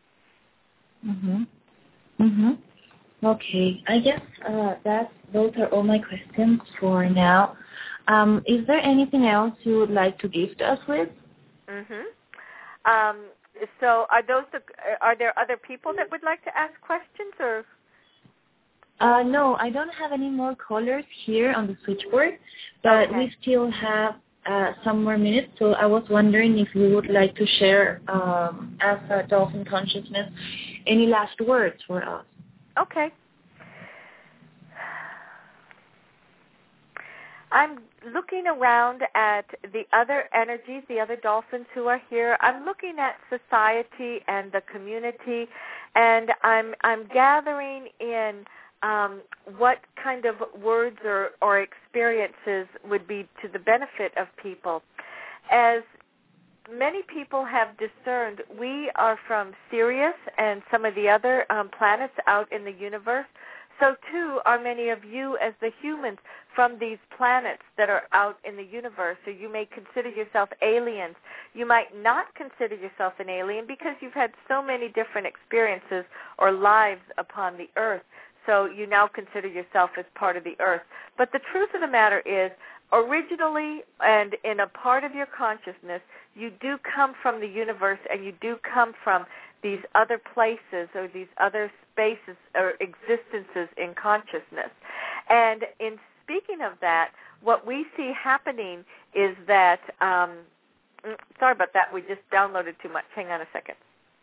Mhm. Mhm. Okay, I guess uh, that those are all my questions for now. Um, is there anything else you would like to gift us with? Mhm. Um, so, are those the, are there other people that would like to ask questions, or? Uh, no, I don't have any more callers here on the switchboard, but Okay. we still have uh, some more minutes, so I was wondering if you would like to share, um, as a Dolphin Consciousness, any last words for us. Okay. I'm looking around at the other energies, the other dolphins who are here. I'm looking at society and the community, and I'm I'm gathering in um, what kind of words or, or experiences would be to the benefit of people. As many people have discerned, we are from Sirius and some of the other um, planets out in the universe. So, too, are many of you as the humans from these planets that are out in the universe. So you may consider yourself aliens. You might not consider yourself an alien because you've had so many different experiences or lives upon the earth. So you now consider yourself as part of the earth. But the truth of the matter is, originally and in a part of your consciousness, you do come from the universe and you do come from these other places or these other spaces or existences in consciousness. And in speaking of that, what we see happening is that, um, sorry about that, we just downloaded too much. Hang on a second.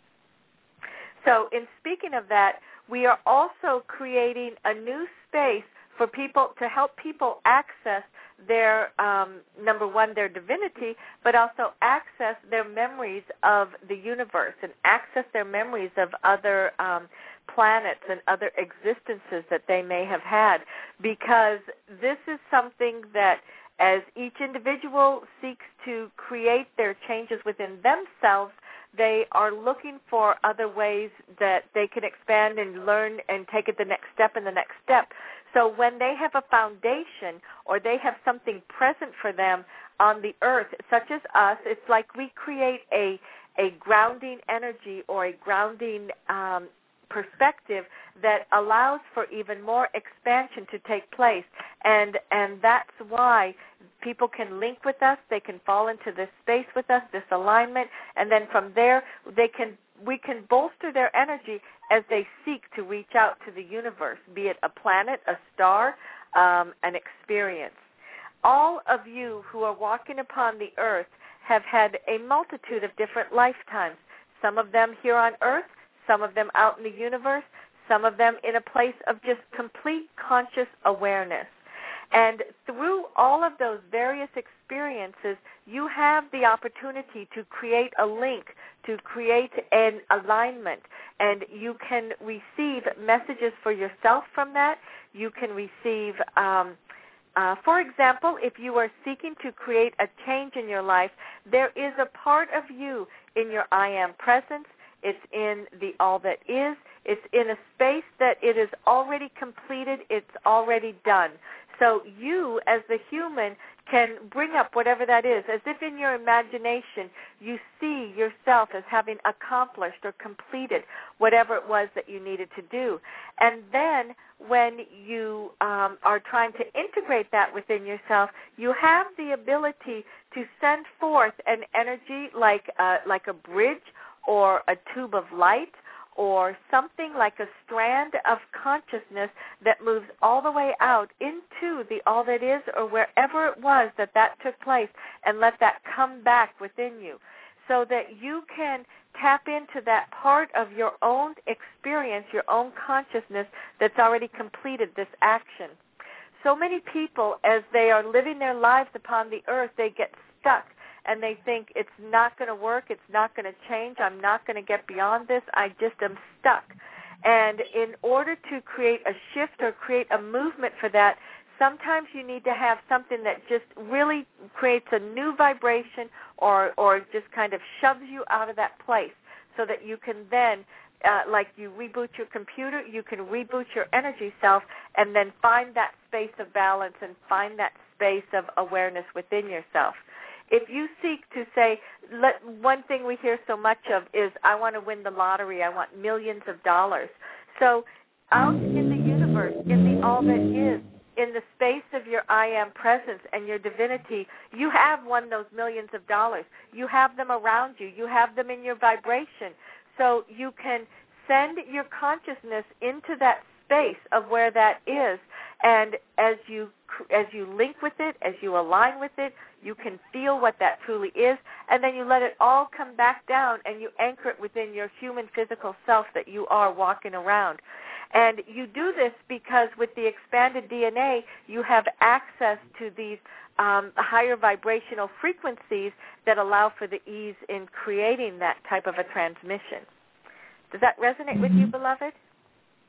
So in speaking of that, we are also creating a new space for people to help people access their, um, number one, their divinity, but also access their memories of the universe and access their memories of other um, planets and other existences that they may have had, because this is something that as each individual seeks to create their changes within themselves, they are looking for other ways that they can expand and learn and take it the next step and the next step. So when they have a foundation or they have something present for them on the earth, such as us, it's like we create a a grounding energy or a grounding um, perspective that allows for even more expansion to take place. And and that's why people can link with us. They can fall into this space with us, this alignment, and then from there they can we can bolster their energy as they seek to reach out to the universe, be it a planet, a star, um, an experience. All of you who are walking upon the earth have had a multitude of different lifetimes, some of them here on earth, some of them out in the universe, some of them in a place of just complete conscious awareness. And through all of those various experiences, you have the opportunity to create a link, to create an alignment, and you can receive messages for yourself from that. You can receive, um, uh, for example, if you are seeking to create a change in your life, there is a part of you in your I Am presence. It's in the all that is. It's in a space that it is already completed. It's already done. So you, as the human, can bring up whatever that is, as if in your imagination you see yourself as having accomplished or completed whatever it was that you needed to do. And then when you um, are trying to integrate that within yourself, you have the ability to send forth an energy like uh, like a bridge or a tube of light, or something like a strand of consciousness that moves all the way out into the all that is, or wherever it was that that took place, and let that come back within you, so that you can tap into that part of your own experience, your own consciousness that's already completed this action. So many people, as they are living their lives upon the earth, they get stuck. And they think it's not going to work, it's not going to change, I'm not going to get beyond this, I just am stuck. And in order to create a shift or create a movement for that, sometimes you need to have something that just really creates a new vibration or, or just kind of shoves you out of that place, so that you can then, uh, like you reboot your computer, you can reboot your energy self and then find that space of balance and find that space of awareness within yourself. If you seek to say, let, one thing we hear so much of is, I want to win the lottery, I want millions of dollars. So out in the universe, in the all that is, in the space of your I Am presence and your divinity, you have won those millions of dollars. You have them around you. You have them in your vibration. So you can send your consciousness into that space of where that is, and as you as you link with it, as you align with it, you can feel what that truly is, and then you let it all come back down and you anchor it within your human physical self that you are walking around. And you do this because with the expanded D N A, you have access to these um, higher vibrational frequencies that allow for the ease in creating that type of a transmission. Does that resonate with you, beloved?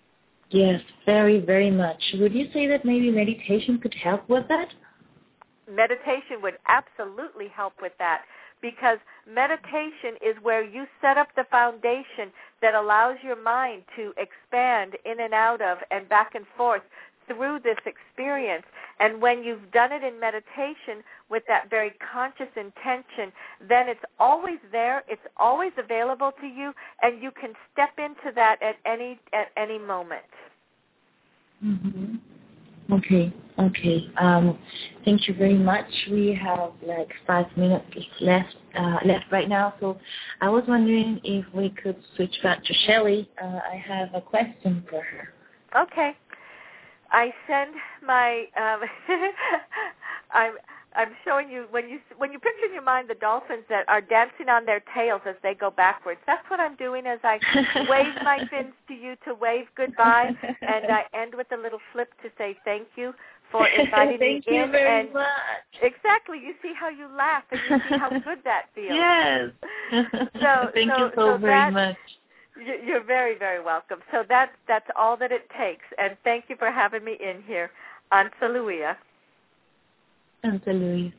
Yes, very, very much. Would you say that maybe meditation could help with that? Meditation would absolutely help with that, because meditation is where you set up the foundation that allows your mind to expand in and out of and back and forth through this experience. And when you've done it in meditation with that very conscious intention, then it's always there, it's always available to you, and you can step into that at any at any moment. Mm-hmm. Okay, okay. Um, thank you very much. We have like five minutes left uh, left right now, so I was wondering if we could switch back to Shelley. Uh, I have a question for her. Okay. I send my. Um, I'm. I'm showing you when you when you picture in your mind the dolphins that are dancing on their tails as they go backwards. That's what I'm doing as I wave my fins to you to wave goodbye, and I end with a little flip to say thank you for inviting thank me you in. very and much. Exactly. You see how you laugh, and you see how good that feels. Yes. So, thank so, you so, so very that, much. You're very, very welcome. So that's that's all that it takes, and thank you for having me in here on Saluia. Absolutely.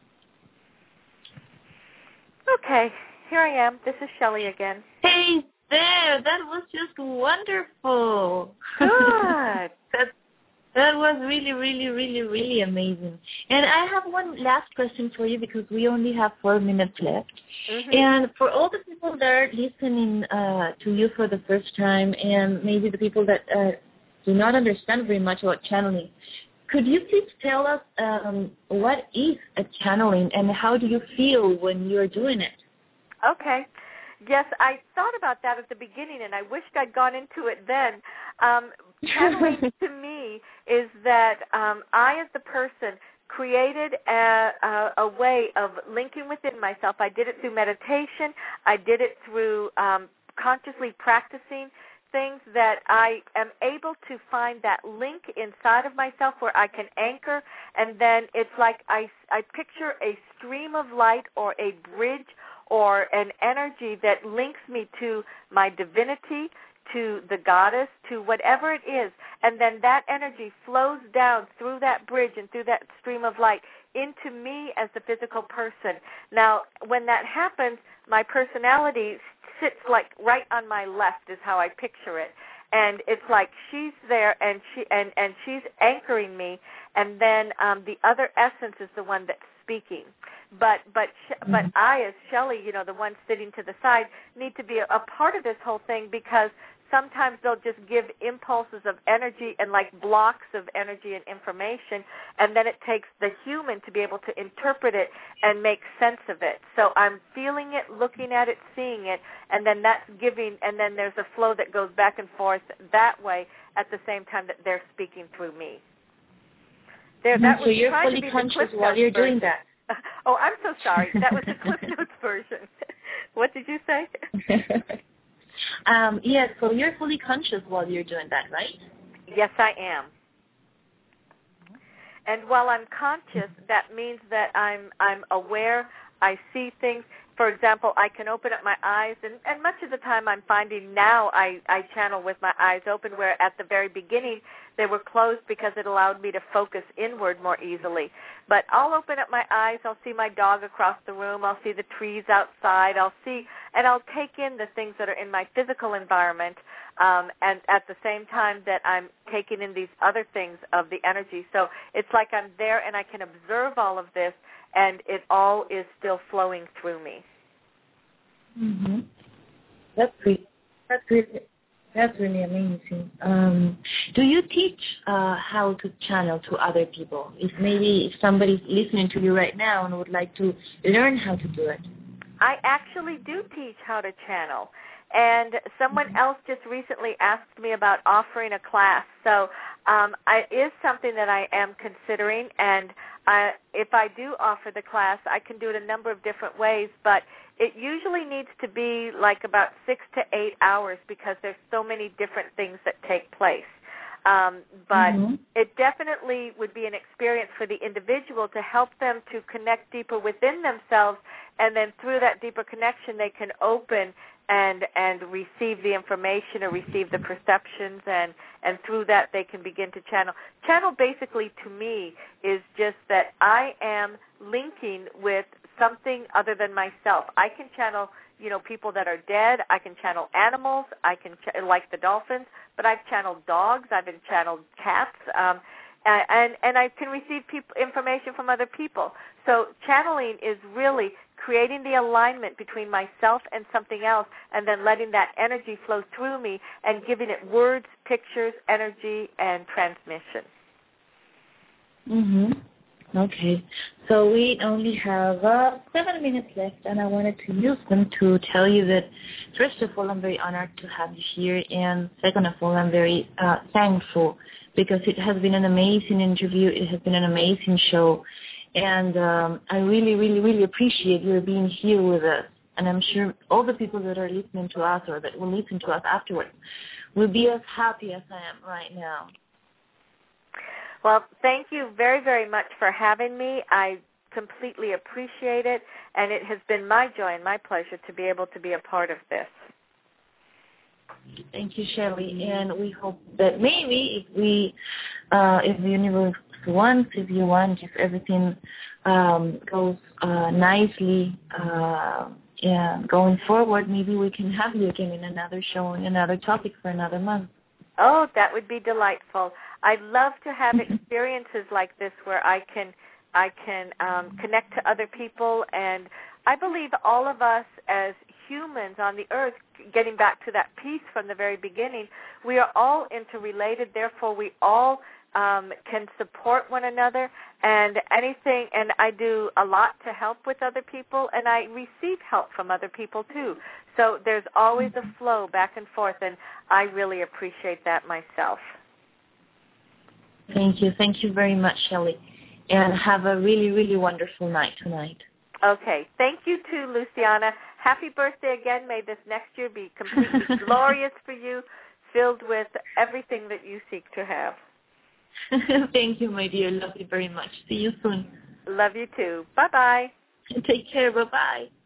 Okay, here I am. This is Shelley again. Hey there, that was just wonderful. Good. that, that was really, really, really, really amazing. And I have one last question for you because we only have four minutes left. Mm-hmm. And for all the people that are listening uh, to you for the first time, and maybe the people that uh, do not understand very much about channeling, could you please tell us um, what is a channeling and how do you feel when you're doing it? Okay. Yes, I thought about that at the beginning, and I wished I'd gone into it then. Um, channeling to me is that um, I, as the person, created a, a, a way of linking within myself. I did it through meditation. I did it through um, consciously practicing things that I am able to find that link inside of myself where I can anchor, and then it's like I, I picture a stream of light or a bridge or an energy that links me to my divinity, to the goddess, to whatever it is, and then that energy flows down through that bridge and through that stream of light into me as the physical person. Now, when that happens, my personality sits like right on my left is how I picture it. And it's like she's there and she and, and she's anchoring me, and then um, the other essence is the one that's speaking. But but mm-hmm. but I, as Shelley, you know, the one sitting to the side, need to be a, a part of this whole thing, because sometimes they'll just give impulses of energy and like blocks of energy and information, and then it takes the human to be able to interpret it and make sense of it. So I'm feeling it, looking at it, seeing it, and then that's giving, and then there's a flow that goes back and forth that way at the same time that they're speaking through me. There, that so was you're trying fully to be conscious the while you're version. doing that. Oh, I'm so sorry. That was the Cliff Notes version. What did you say? um, yes, so you're fully conscious while you're doing that, right? Yes, I am. And while I'm conscious, that means that I'm I'm aware. I see things. For example, I can open up my eyes, and, and much of the time I'm finding now I, I channel with my eyes open, where at the very beginning they were closed because it allowed me to focus inward more easily. But I'll open up my eyes, I'll see my dog across the room, I'll see the trees outside, I'll see, and I'll take in the things that are in my physical environment, um, and at the same time that I'm taking in these other things of the energy. So it's like I'm there and I can observe all of this, and it all is still flowing through me. Mm-hmm. That's great. That's great. That's really amazing. Um, do you teach uh, how to channel to other people? If maybe if somebody's listening to you right now and would like to learn how to do it. I actually do teach how to channel. And someone mm-hmm. else just recently asked me about offering a class. So um, it is something that I am considering. And I, if I do offer the class, I can do it a number of different ways. But it usually needs to be like about six to eight hours because there's so many different things that take place. Um, but Mm-hmm. it definitely would be an experience for the individual to help them to connect deeper within themselves, and then through that deeper connection they can open and and receive the information or receive the perceptions, and, and through that they can begin to channel. Channel basically to me is just that I am linking with something other than myself. I can channel, you know, people that are dead. I can channel animals. I can, ch- like the dolphins, but I've channeled dogs. I've been channeled cats. Um, and, and, and I can receive peop- information from other people. So channeling is really creating the alignment between myself and something else, and then letting that energy flow through me and giving it words, pictures, energy, and transmission. Mm-hmm. Okay. So we only have uh, seven minutes left, and I wanted to use them to tell you that, first of all, I'm very honored to have you here, and second of all, I'm very uh, thankful because it has been an amazing interview. It has been an amazing show, and um, I really, really, really appreciate your being here with us. And I'm sure all the people that are listening to us or that will listen to us afterwards will be as happy as I am right now. Well, thank you very, very much for having me. I completely appreciate it, and it has been my joy and my pleasure to be able to be a part of this. Thank you, Shelley, and we hope that maybe if we, uh, if the universe wants, if you want, if everything um, goes uh, nicely, uh, and going forward, maybe we can have you again in another show, in another topic for another month. Oh, that would be delightful. I'd love to have experiences like this where I can I can um, connect to other people, and I believe all of us as humans on the earth, getting back to that piece from the very beginning, we are all interrelated, therefore we all um, can support one another, and anything, and I do a lot to help with other people, and I receive help from other people too. So there's always a flow back and forth, and I really appreciate that myself. Thank you. Thank you very much, Shelley. And have a really, really wonderful night tonight. Okay. Thank you too, Luciana. Happy birthday again. May this next year be completely glorious for you, filled with everything that you seek to have. Thank you, my dear. Love you very much. See you soon. Love you too. Bye-bye. Take care. Bye-bye.